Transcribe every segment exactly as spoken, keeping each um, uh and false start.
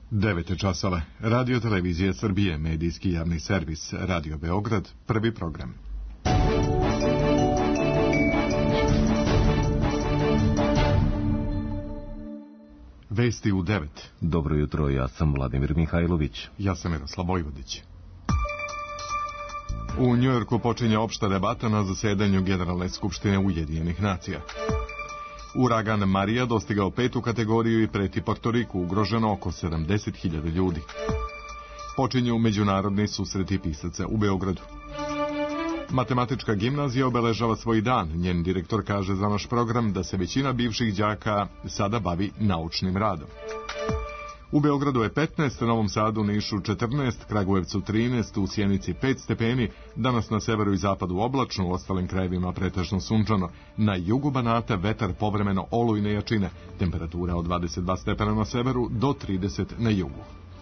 devet je časova. Radio Televizija Srbije, medijski javni servis, Radio Beograd, prvi program. Vesti u devet. Dobro jutro, ja sam Vladimir Mihajlović. Ja sam Miroslav Vojvodić. U Njujorku počinje opšta debata na zasedanju Generalne skupštine Ujedinjenih nacija. Uragan Marija dostigao petu kategoriju i preti Portoriku, ugroženo oko sedamdeset hiljada ljudi. Počinju međunarodni susreti pisaca u Beogradu. Matematička gimnazija obeležava svoj dan. Njen direktor kaže za naš program da se većina bivših đaka sada bavi naučnim radom. U Beogradu je petnaest, Novom Sadu, Nišu četrnaest, Kragujevcu trinaest, u Sjenici pet stepeni, danas na severu i zapadu oblačno, u ostalim krajevima pretežno sunčano. Na jugu Banata vetar povremeno olujne jačine, temperatura od dvadeset dva stepena na severu do trideset na jugu.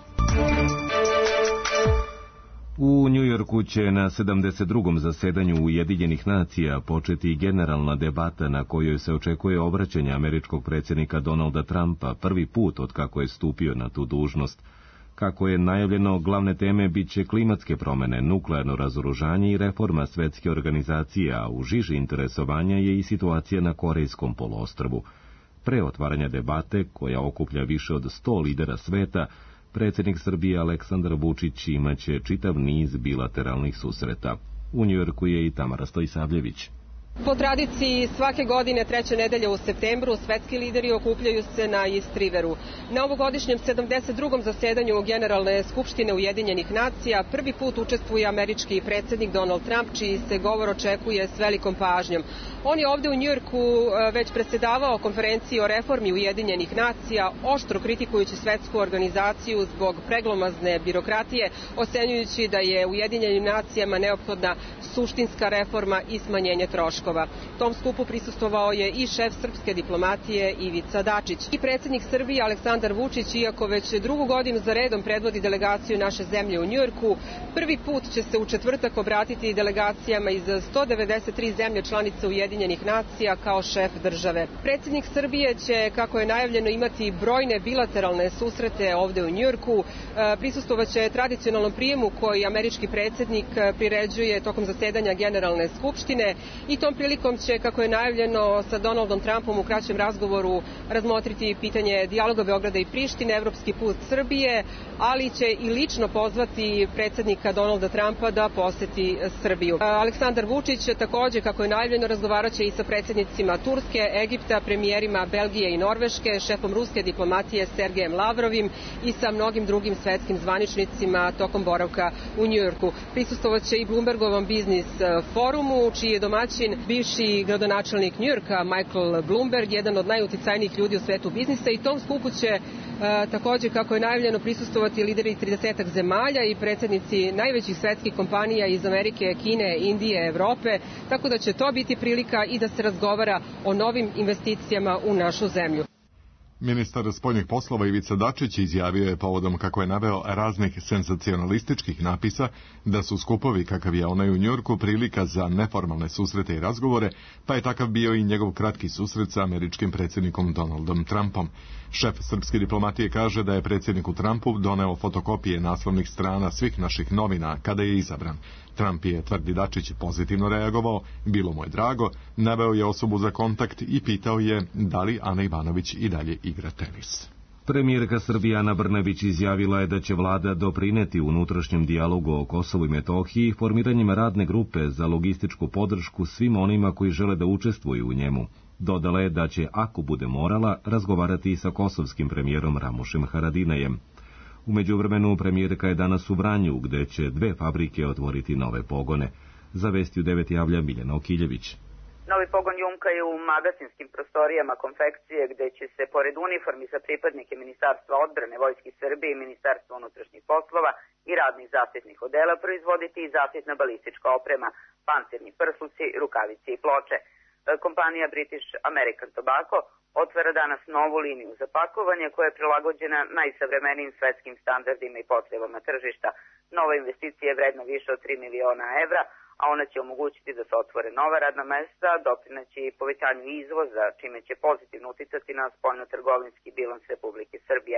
U Njujorku će na sedamdeset drugom zasedanju Ujedinjenih nacija početi generalna debata na kojoj se očekuje obraćanje američkog predsjednika Donalda Trumpa prvi put od kako je stupio na tu dužnost. Kako je najavljeno, glavne teme bit će klimatske promjene, nuklearno razoružanje i reforma svetske organizacije, a u žiži interesovanja je i situacija na Korejskom poluostrvu. Pre otvaranja debate, koja okuplja više od sto lidera sveta, predsjednik Srbije Aleksandar Vučić imaće čitav niz bilateralnih susreta. U Njujorku je i Tamara Stojsavljević. Po tradiciji svake godine treće nedelje u septembru svetski lideri okupljaju se na East Riveru. Na ovogodišnjem sedamdeset drugom zasedanju Generalne skupštine Ujedinjenih nacija prvi put učestvuje američki predsjednik Donald Trump, čiji se govor očekuje s velikom pažnjom. On je ovdje u Njujorku već predsjedavao konferenciji o reformi Ujedinjenih nacija, oštro kritikujući svetsku organizaciju zbog preglomazne birokratije, ocenjujući da je Ujedinjenim nacijama neophodna suštinska reforma i smanjenje troškova. Tom skupu prisustvovao je i šef srpske diplomatije Ivica Dačić. I predsjednik Srbije Aleksandar Vučić, iako već drugu godinu za redom predvodi delegaciju naše zemlje u Njujorku, prvi put će se u četvrtak obratiti delegacijama iz sto devedeset tri zemlje članice Ujedinjenih nacija kao šef države. Predsjednik Srbije će, kako je najavljeno, imati brojne bilateralne susrete ovdje u Njujorku. Prisustvovaće tradicionalnom prijemu koji američki predsjednik priređuje tokom zasedanja Generalne skupštine i tom prilikom će, kako je najavljeno, sa Donaldom Trumpom u kraćem razgovoru razmotriti pitanje dijaloga Beograda i Prištine, evropski put Srbije, ali će i lično pozvati predsjednika Donalda Trumpa da poseti Srbiju. Aleksandar Vučić također, kako je najavljeno, razgovaraće i sa predsjednicima Turske, Egipta, premijerima Belgije i Norveške, šefom ruske diplomatije Sergejem Lavrovim i sa mnogim drugim svetskim zvaničnicima tokom boravka u Njujorku. Prisustvovaće i Bloombergovom biznis forumu, čiji je domaćin bivši gradonačelnik Njujorka Michael Bloomberg, jedan od najuticajnijih ljudi u svetu biznisa, i tom skupu će e, također, kako je najavljeno, prisustvovati lideri tridesetak zemalja i predsjednici najvećih svetskih kompanija iz Amerike, Kine, Indije, Evrope, tako da će to biti prilika i da se razgovara o novim investicijama u našu zemlju. Ministar spoljnih poslova Ivica Dačić izjavio je povodom, kako je naveo, raznih senzacionalističkih napisa da su skupovi kakav je onaj u Njujorku prilika za neformalne susrete i razgovore, pa je takav bio i njegov kratki susret sa američkim predsjednikom Donaldom Trumpom. Šef srpske diplomatije kaže da je predsjedniku Trumpu doneo fotokopije naslovnih strana svih naših novina kada je izabran. Trump je, tvrdi Dačić, pozitivno reagovao, bilo mu je drago, naveo je osobu za kontakt i pitao je da li Ana Ivanović i dalje igra tenis. Premijerka Srbije Ana Brnabić izjavila je da će vlada doprineti unutrašnjem dijalogu o Kosovu i Metohiji formiranjem radne grupe za logističku podršku svim onima koji žele da učestvuju u njemu. Dodala je da će, ako bude morala, razgovarati i sa kosovskim premijerom Ramušem Haradinajem. U međuvremenu, premijerka je danas u Vranju, gde će dve fabrike otvoriti nove pogone. Za Vesti u devet javlja Miljana Okiljević. Novi pogon Jumka je u magasinskim prostorijama konfekcije, gde će se, pored uniformi za pripadnike Ministarstva odbrane Vojske Srbije i Ministarstva unutrašnjih poslova i radnih zaštitnih odela, proizvoditi i zaštitna balistička oprema, pancirni prsluci, rukavice i ploče. Kompanija British American Tobacco otvara danas novu liniju za pakovanje koja je prilagođena najsavremenijim svetskim standardima i potrebama tržišta. Nova investicija je vredna više od tri miliona evra, a ona će omogućiti da se otvore nova radna mesta, doprineće i povećanju izvoza, čime će pozitivno uticati na spoljno-trgovinski bilans Republike Srbije.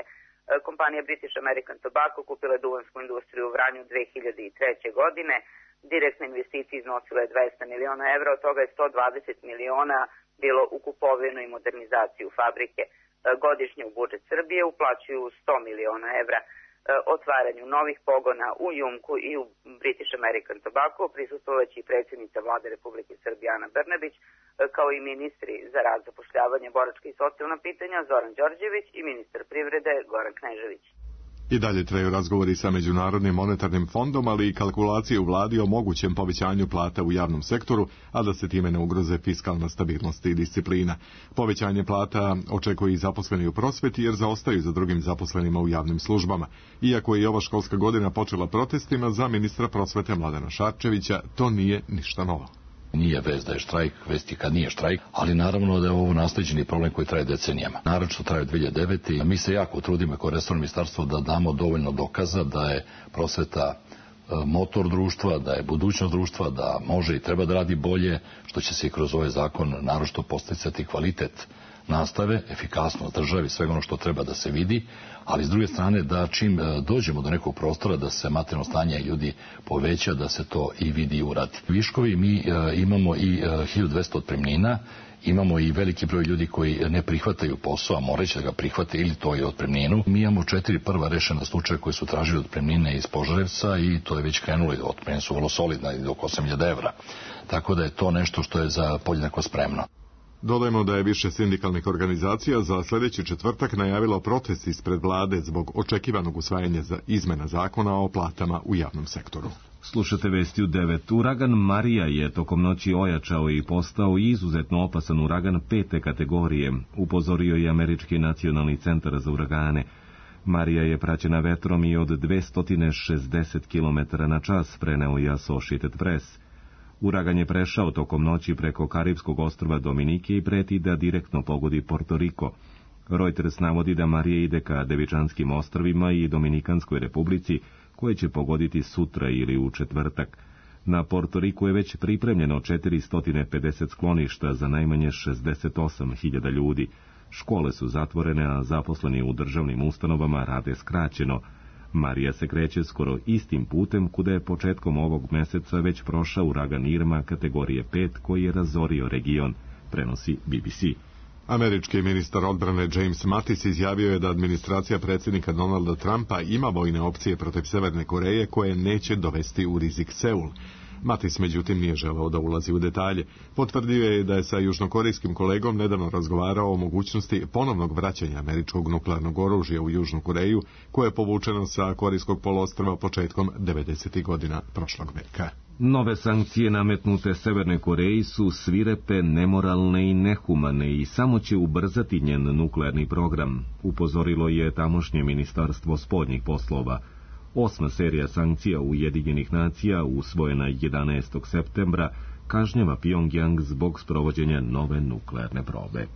Kompanija British American Tobacco kupila je duvansku industriju u Vranju dve hiljade treće. godine. Direktne investicije iznosile je dvesta miliona evra, od toga je sto dvadeset miliona bilo u kupovinu i modernizaciju fabrike. Godišnje u budžet Srbije uplaćuju sto miliona evra. Otvaranju novih pogona u Jumku i u British American Tobacco prisustvovaće i predsjednica Vlade Republike Srbije Ana Brnabić, kao i ministri za rad, zapošljavanje, boračka i socijalna pitanja Zoran Đorđević i ministar privrede Goran Knežević. I dalje traju razgovori sa Međunarodnim monetarnim fondom, ali i kalkulacije u vladi o mogućem povećanju plata u javnom sektoru, a da se time ne ugroze fiskalna stabilnost i disciplina. Povećanje plata očekuje i zaposleni u prosveti, jer zaostaju za drugim zaposlenima u javnim službama. Iako je i ova školska godina počela protestima, za ministra prosvete Mladena Šarčevića to nije ništa novo. Nije vez da je štrajk, vest je kad nije štrajk, ali naravno da je ovo nasleđeni problem koji traje decenijama. Naročito traje od dve hiljade devete. i mi se jako trudimo kao resorno ministarstvo da damo dovoljno dokaza da je prosveta motor društva, da je budućnost društva, da može i treba da radi bolje, što će se i kroz ovaj zakon naročito posticati kvalitet nastave, efikasnost državi, svega ono što treba da se vidi, ali s druge strane da čim dođemo do nekog prostora da se materijalno stanje ljudi poveća, da se to i vidi i uradi. Viškovi mi imamo i hiljadu dvesta otpremnina, imamo i veliki broj ljudi koji ne prihvataju posao, a moraju da ga prihvate ili to je otpremninu. Mi imamo četiri prva rešena slučaja koji su tražili otpremnine iz Požarevca i to je već krenulo, otpremnine su vrlo solidna, oko osam hiljada evra. Tako da je to nešto što je za podjednako spremno. Dodajmo da je više sindikalnih organizacija za sljedeći četvrtak najavilo protest ispred vlade zbog očekivanog usvajanja za izmena zakona o platama u javnom sektoru. Slušate vesti u devet. Uragan Marija je tokom noći ojačao i postao izuzetno opasan uragan pete kategorije, upozorio je Američki nacionalni centar za uragane. Marija je praćena vetrom i od dvesta šezdeset kilometara na čas, preneo je Associated Press. Uragan je prešao tokom noći preko Karibskog ostrva Dominike i preti da direktno pogodi Porto Riko. Reuters navodi da Marija ide ka Devičanskim ostrvima i Dominikanskoj republici, koje će pogoditi sutra ili u četvrtak. Na Porto Riku je već pripremljeno četiristo pedeset skloništa za najmanje šezdeset osam hiljada ljudi. Škole su zatvorene, a zaposleni u državnim ustanovama rade skraćeno. Marija se kreće skoro istim putem kuda je početkom ovog meseca već prošao uragan Irma kategorije pet koji je razorio region, prenosi B B C. Američki ministar odbrane James Mattis izjavio je da administracija predsjednika Donalda Trumpa ima vojne opcije protiv Severne Koreje koje neće dovesti u rizik Seul. Mattis međutim nije želeo da ulazi u detalje. Potvrdio je da je sa južnokorejskim kolegom nedavno razgovarao o mogućnosti ponovnog vraćanja američkog nuklearnog oružja u Južnu Koreju, koje je povučeno sa Korejskog poluostrva početkom devedesetih godina prošlog veka. Nove sankcije nametnute Severnoj Koreji su svirepe, nemoralne i nehumane i samo će ubrzati njen nuklearni program, upozorilo je tamošnje ministarstvo spoljnih poslova. Osma serija sankcija Ujedinjenih nacija, usvojena jedanaestog septembra, kažnjava Pyongyang zbog sprovođenja nove nuklearne probe.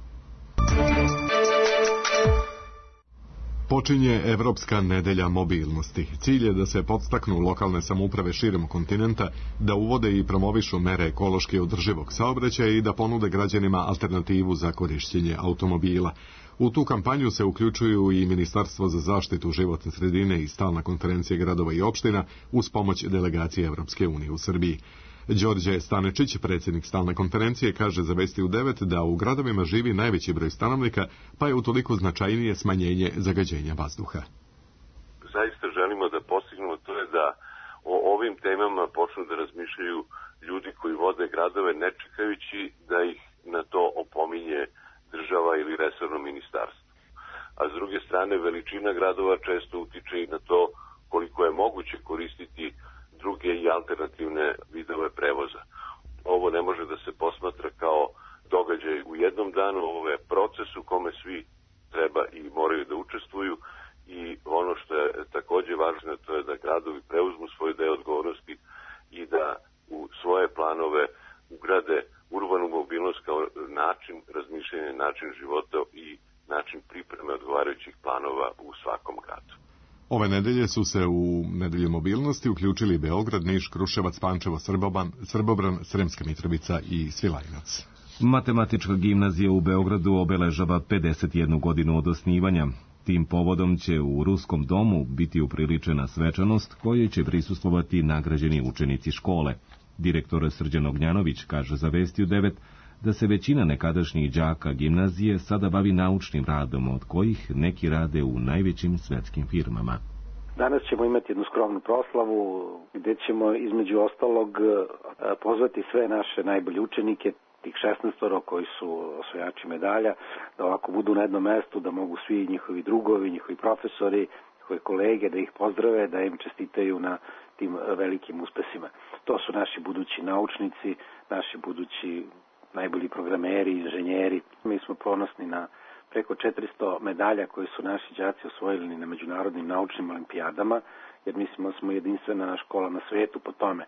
Počinje Evropska nedelja mobilnosti. Cilj je da se podstaknu lokalne samouprave širom kontinenta da uvode i promovišu mere ekološki održivog saobraćaja i da ponude građanima alternativu za korišćenje automobila. U tu kampanju se uključuju i Ministarstvo za zaštitu životne sredine i Stalna konferencija gradova i opština uz pomoć delegacije Evropske unije u Srbiji. Đorđe Stanečić, predsjednik Stalne konferencije, kaže za Vesti u devet da u gradovima živi najveći broj stanovnika, pa je utoliko značajnije smanjenje zagađenja vazduha. Zaista želimo da postignemo to je da o ovim temama počnu da razmišljaju ljudi koji vode gradove, ne čekajući da ih na to opominje država ili resorno ministarstvo. A s druge strane, veličina gradova često utiče i na to koliko je moguće koristiti druge i alternativne vidove prevoza. Ovo ne može da se posmatra kao događaj u jednom danu, ovo je proces u kome svi treba i moraju da učestvuju i ono što je takođe važno to je da gradovi preuzmu svoj deo odgovornosti i da u svoje planove ugrade urbanu mobilnost kao način razmišljanja, način života i način pripreme odgovarajućih planova u svakom gradu. Ove nedelje su se u nedelju mobilnosti uključili Beograd, Niš, Kruševac, Pančevo, Srboban, Srbobran, Sremska Mitrovica i Svilajnac. Matematička gimnazija u Beogradu obeležava pedeset jednu godinu od osnivanja. Tim povodom će u Ruskom domu biti upriličena svečanost kojoj će prisustvovati nagrađeni učenici škole. Direktor Srđan Ognjanović kaže za Vesti u devet da se većina nekadašnjih đaka gimnazije sada bavi naučnim radom, od kojih neki rade u najvećim svetskim firmama. Danas ćemo imati jednu skromnu proslavu gdje ćemo između ostalog pozvati sve naše najbolje učenike, tih šesnaestoro koji su osvajači medalja, da ovako budu na jednom mestu, da mogu svi njihovi drugovi, njihovi profesori, njihove kolege da ih pozdrave, da im čestitaju na tim velikim uspesima. To su naši budući naučnici, naši budući najbolji programeri, inženjeri. Mi smo ponosni na preko četiristo medalja koje su naši đaci osvojili na međunarodnim naučnim olimpijadama, jer mislimo da smo jedinstvena škola na svetu po tome.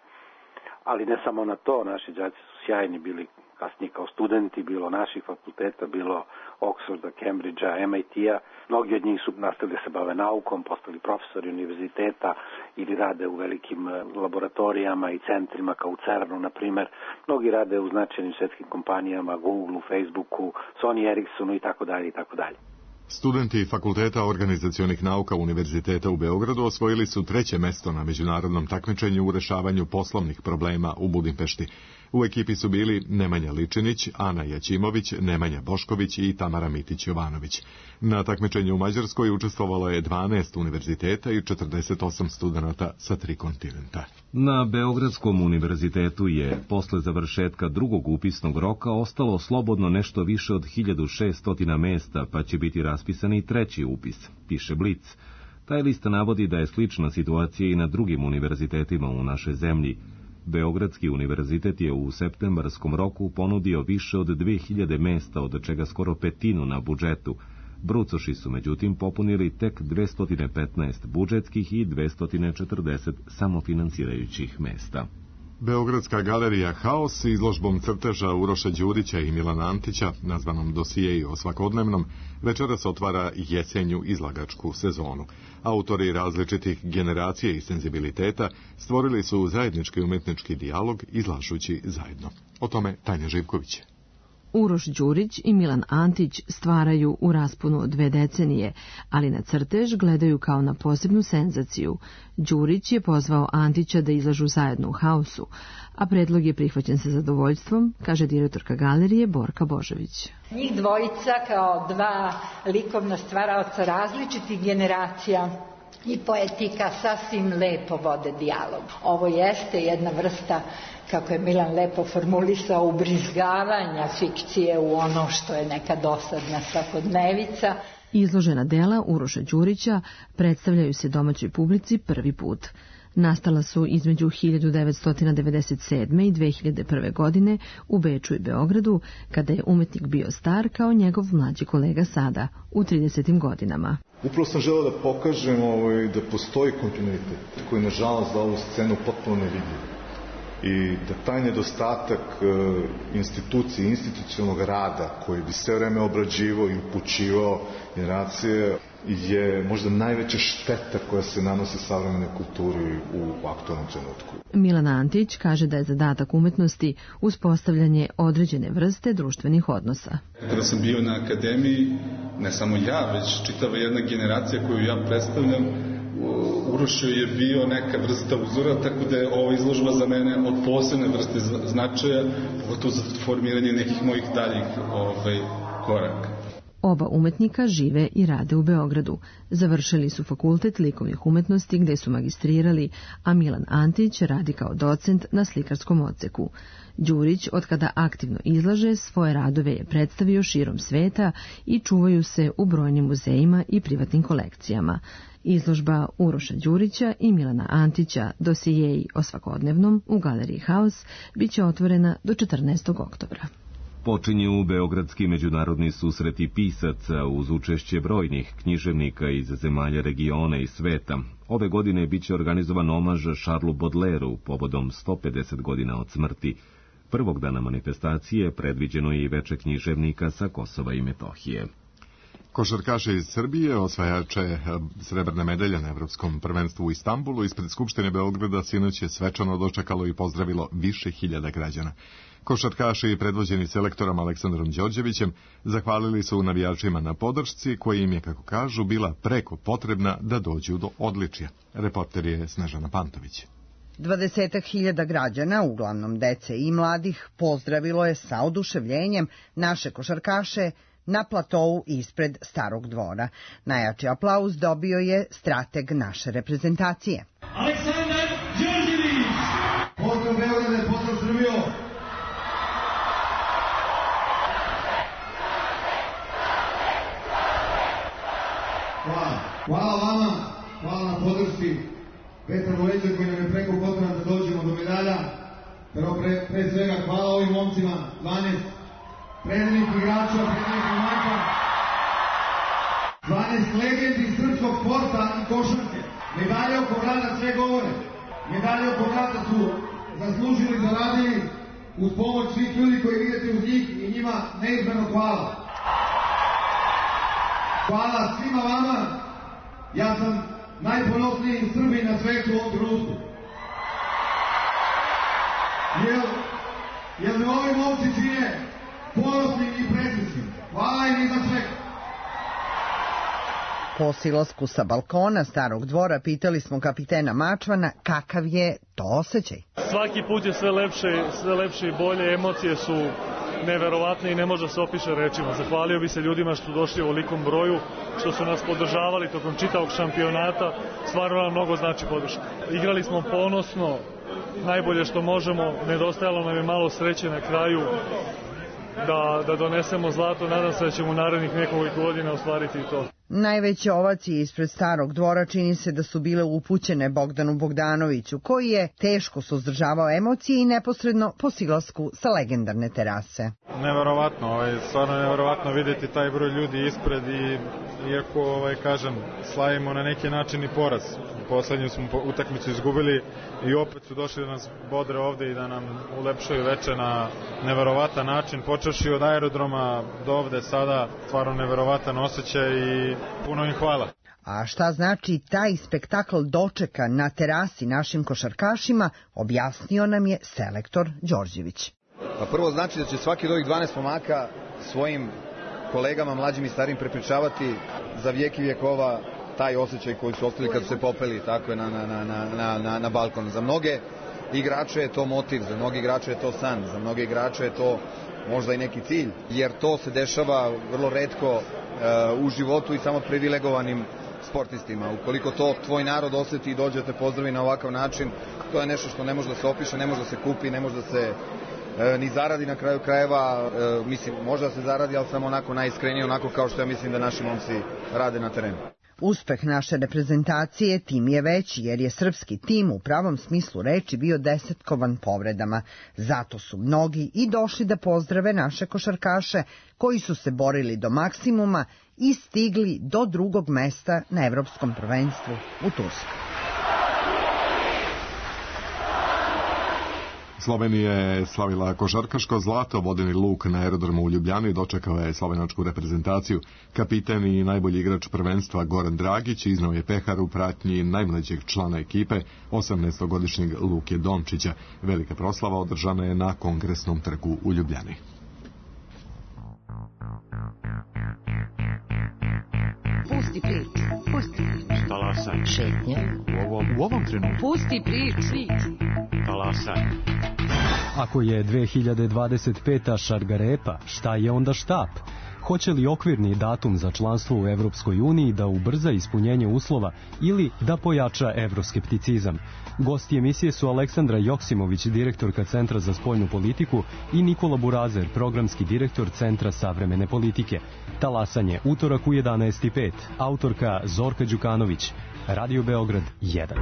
Ali ne samo na to, naši đaci su sjajni bili kasnije kao studenti, bilo naših fakulteta, bilo Oxforda, Cambridgea, M I T-a. Mnogi od njih su nastavili da se bave naukom, postali profesori univerziteta ili rade u velikim laboratorijama i centrima kao u CERN-u, na primjer. Mnogi rade u značajnim svetskim kompanijama, Google, Facebooku, Sony Ericssonu i tako dalje i tako dalje. Studenti Fakulteta organizacionih nauka Univerziteta u Beogradu osvojili su treće mesto na međunarodnom takmičenju u rešavanju poslovnih problema u Budimpešti. U ekipi su bili Nemanja Ličinić, Ana Jaćimović, Nemanja Bošković i Tamara Mitić-Jovanović. Na takmičenju u Mađarskoj učestvovalo je dvanaest univerziteta i četrdeset osam studenata sa tri kontinenta. Na Beogradskom univerzitetu je posle završetka drugog upisnog roka ostalo slobodno nešto više od hiljadu šessto mesta, pa će biti raspisan i treći upis, piše Blic. Taj lista navodi da je slična situacija i na drugim univerzitetima u našoj zemlji. Beogradski univerzitet je u septembarskom roku ponudio više od dve hiljade mesta, od čega skoro petinu na budžetu. Brucoši su međutim popunili tek dvesta petnaest budžetskih i dvesta četrdeset samofinansirajućih mesta. Beogradska galerija Haos s izložbom crteža Uroša Đurića i Milana Antića, nazvanom Dosijeji o svakodnevnom, večeras otvara jesenju izlagačku sezonu. Autori različitih generacija i senzibiliteta stvorili su zajednički umetnički dijalog izlažući zajedno. O tome Tanja Živković. Uroš Đurić i Milan Antić stvaraju u rasponu od dve decenije, ali na crtež gledaju kao na posebnu senzaciju. Đurić je pozvao Antića da izlažu zajedno u Haosu, a predlog je prihvaćen sa zadovoljstvom, kaže direktorka galerije Borka Božović. Njih dvojica kao dva likovna stvaraoca različitih generacija i poetika sasvim lepo vode dijalog. Ovo jeste jedna vrsta, kako je Milan lepo formulisao, ubrizgavanja fikcije u ono što je neka dosadna svakodnevica. Izložena dela Uroša Đurića predstavljaju se domaćoj publici prvi put. Nastala su između hiljadu devetsto devedeset sedme i dve hiljade prve. godine u Beču i Beogradu, kada je umetnik bio star kao njegov mlađi kolega sada, u tridesetim godinama. Upravo sam želeo da pokažem ovaj, da postoji kontinuitet koji nažalost za ovu scenu potpuno ne vidi. I da taj nedostatak e, institucije, institucionalnog rada koji bi sve vreme obrađivao i upućivao generacije je možda najveća šteta koja se nanosi savremenoj kulturi u aktualnom trenutku. Milan Antić kaže da je zadatak umetnosti uspostavljanje određene vrste društvenih odnosa. Kada sam bio na akademiji, ne samo ja, već čitava jedna generacija koju ja predstavljam, Urošio je bio neka vrsta uzora, tako da je ova izložba za mene od posebne vrste značaja, pogotovo za formiranje nekih mojih daljih ovaj, koraka. Oba umetnika žive i rade u Beogradu. Završili su fakultet likovnih umetnosti gde su magistrirali, a Milan Antić radi kao docent na slikarskom odseku. Đurić, otkada aktivno izlaže, svoje radove je predstavio širom sveta i čuvaju se u brojnim muzejima i privatnim kolekcijama. Izložba Uroša Đurića i Milana Antića Dosijeji o svakodnevnom u galeriji Haos biće otvorena do četrnaestog oktobra. Počinju beogradski međunarodni susreti pisaca uz učešće brojnih književnika iz zemalja regiona i sveta. Ove godine biće organizovan omaž Charlesu Baudelairu povodom sto pedeset godina od smrti. Prvog dana manifestacije predviđeno je i veče književnika sa Kosova i Metohije. Košarkaše iz Srbije, osvajače srebrne medalje na Evropskom prvenstvu u Istanbulu, ispred Skupštine Beograda sinoć je svečano dočekalo i pozdravilo više hiljada građana. Košarkaši, predvođeni selektorom Aleksandrom Đorđevićem, zahvalili su navijačima na podršci, koja im je, kako kažu, bila preko potrebna da dođu do odličja. Reporter je Snežana Pantović. Dvadesetak hiljada građana, uglavnom dece i mladih, pozdravilo je sa oduševljenjem naše košarkaše na platovu ispred Starog dvora. Najjači aplauz dobio je strateg naše reprezentacije. Aleksandar Đorđević! Pozdrav Beograde, pozdrav Srbijo! Hvala. Hvala vama, hvala na podršci. Vetar u leđa koji nam je preko potrebno da dođemo do medalja. Pero pre, pre svega hvala ovim momcima, dvanaest predivnih igrača, predivnih momaka, dvanaest legendi srpskog sporta i košarke. Medalje oko vrata sve govore. Medalje oko vrata su zaslužili, zaradili uz pomoć svih ljudi koji vidite uz njih i njima neizmjerno hvala. Hvala svima vama. Ja sam najponosniji Srbin na svetu u ovom trenutku. Jer, jer me ovi momci čine ponosni i presrećni. Hvala im i za sve. Po silasku sa balkona Starog dvora pitali smo kapitena Mačvana kakav je to osjećaj. Svaki put je sve lepše, sve lepše i bolje, emocije su neverovatne i ne može se opiše rečima. Zahvalio bi se ljudima što su došli u ovolikom broju, što su nas podržavali tokom čitavog šampionata, stvarno nam mnogo znači podrška. Igrali smo ponosno, najbolje što možemo, nedostajalo nam je malo sreće na kraju da, da donesemo zlato, nadam se da ćemo u narednih nekoliko godina ostvariti i to. Najveće ovacije ispred Starog dvora čini se da su bile upućene Bogdanu Bogdanoviću, koji je teško suzdržavao emocije i neposredno po silasku sa legendarne terase. Neverovatno, ovaj, stvarno neverovatno vidjeti taj broj ljudi ispred i iako, ovaj, kažem, slavimo na neki način i poraz. Poslednju smo utakmicu izgubili i opet su došli da nas bodre ovde i da nam ulepšaju veče na neverovatan način. Počevši od aerodroma do ovde sada, stvarno neverovatan osjećaj i puno im hvala. A šta znači taj spektakl dočeka na terasi našim košarkašima, objasnio nam je selektor Đorđević. Pa prvo znači da će svaki od ovih dvanaest momaka svojim kolegama, mlađim i starim, prepričavati za vijek i vjekova taj osjećaj koji su ostali kad su se popeli tako je na, na, na, na, na, na balkon. Za mnoge igrače je to motiv, za mnoge igrače je to san, za mnoge igrače je to možda i neki cilj, jer to se dešava vrlo retko uh, u životu i samo privilegovanim sportistima. Ukoliko to tvoj narod osjeti i dođe te pozdravi na ovakav način, to je nešto što ne može da se opiše, ne može da se kupi, ne može da se e, ni zaradi na kraju krajeva, e, mislim, može da se zaradi, ali samo onako najiskrenije, onako kao što ja mislim da naši momci rade na terenu. Uspeh naše reprezentacije tim je veći jer je srpski tim u pravom smislu reči bio desetkovan povredama. Zato su mnogi i došli da pozdrave naše košarkaše koji su se borili do maksimuma i stigli do drugog mesta na Evropskom prvenstvu u Turskoj. Slovenija je slavila košarkaško zlato, vodeni Luk na aerodromu u Ljubljani dočekao je slovenačku reprezentaciju. Kapitan i najbolji igrač prvenstva Goran Dragić iznao je pehar u pratnji najmlađeg člana ekipe, osamnaestogodišnjeg Luke Dončića. Velika proslava održana je na Kongresnom trgu u Ljubljani. Pusti priču, pusti priču. Talasaj. Šetnja. U ovom, u ovom trenutku. Pusti priču. Talasaj. Ako je dve hiljade dvadeset peta šargarepa, šta je onda štap? Hoće li okvirni datum za članstvo u Evropskoj uniji da ubrza ispunjenje uslova ili da pojača evroskepticizam? Gosti emisije su Aleksandra Joksimović, direktorka Centra za spoljnu politiku, i Nikola Burazer, programski direktor Centra savremene politike. Talasanje, utorak u jedanaest i pet. Autorka Zorka Đukanović. Radio Beograd jedan.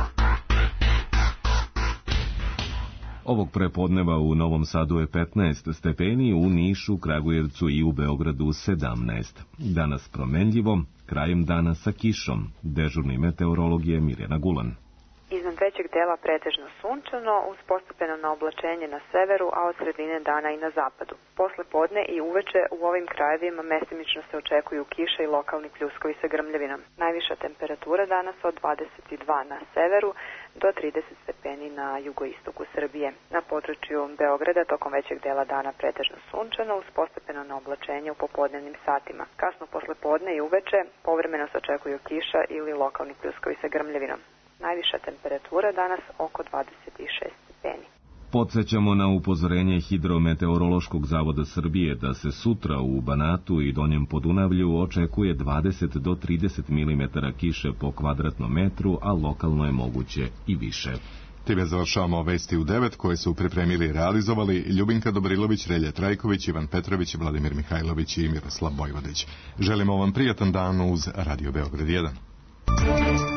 Ovog prepodneva u Novom Sadu je petnaest stepeni, u Nišu, Kragujevcu i u Beogradu sedamnaest. Danas promenljivo, krajem dana sa kišom. Dežurni meteorolog je Mirjana Gulan. Iznad većeg dela pretežno sunčano, uz postepeno naoblačenje na severu, a od sredine dana i na zapadu. Posle podne i uveče u ovim krajevima mestimično se očekuju kiša i lokalni pljuskovi sa grmljavinom. Najviša temperatura danas od dvadeset dva na severu do trideset stepeni na jugoistoku Srbije. Na području Beograda tokom većeg dela dana pretežno sunčano, uz postepeno naoblačenje u popodnevnim satima. Kasno posle podne i uveče povremeno se očekuju kiša ili lokalni pljuskovi sa grmljavinom. Najviša temperatura danas oko dvadeset šest stepeni. Podsećamo na upozorenje Hidrometeorološkog zavoda Srbije da se sutra u Banatu i Donjem Podunavlju očekuje dvadeset do trideset milimetara kiše po kvadratnom metru, a lokalno je moguće i više. Time završavamo vesti u devet koje su pripremili i realizovali Ljubinka Dobrilović, Relja Trajković, Ivan Petrović, Vladimir Mihajlović i Miroslav Vojvodić. Želimo vam prijatan dan uz Radio Beograd jedan.